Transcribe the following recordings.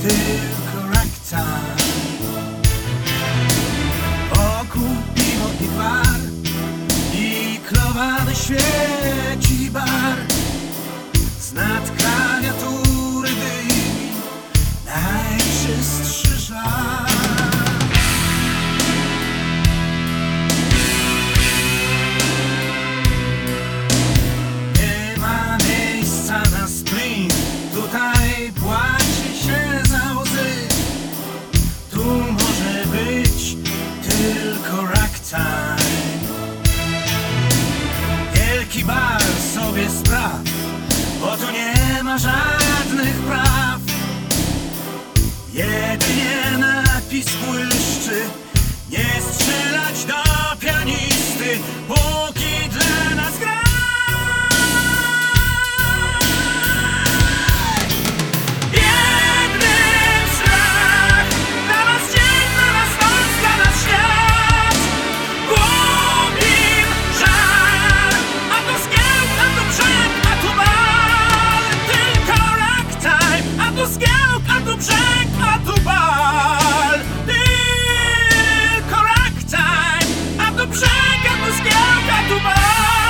tylko ragtime. Wokół piwo i gwar i klowany świeci bar. Z nad klawiatury dymi najczystszy żar. Nie ma miejsca na sprint, tutaj płaci się za łzy. Tu może być tylko ragtime. Wielki bar sobie spraw, bo tu nie ma żadnych praw. Jedynie napis błyszczy: nie strzelać do pianisty, póki dla nas gra. Jednym strach, dla nas dzień, dla nas noc, dla nas świat. Głupim żar, a to zgiełk, a to brzeg, a tu bal. Tylko ragtime, a tu zgiełk, a tu brzeg, a tu bal. Tylko ragtime, a tu brzeg, a tu zgiełk, a tu bal.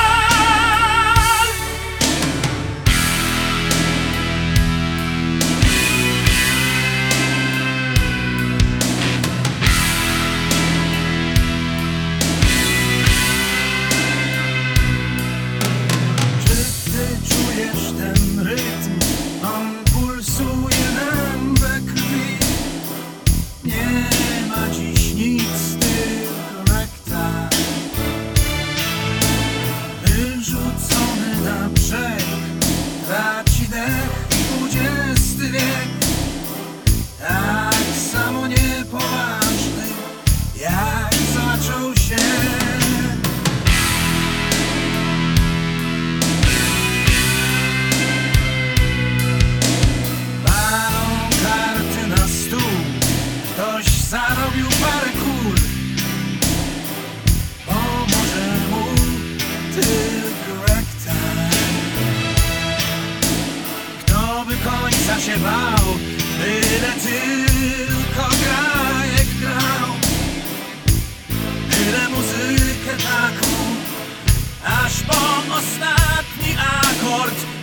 Czy ty czujesz ten rytm? On pulsuje nam we krwi. Nie ma dziś nic, tylko ragtime. Wyrzucony na brzeg traci dech XX wiek. Tak samo niepoważny, jak zaczął się. Walą karty na stół, ktoś zarobił parę kul. Pomoże mu tylko ragtime. Kto by końca się bał, byle tylko gra jak grał. Byle muzykę taką, aż po ostatni akord.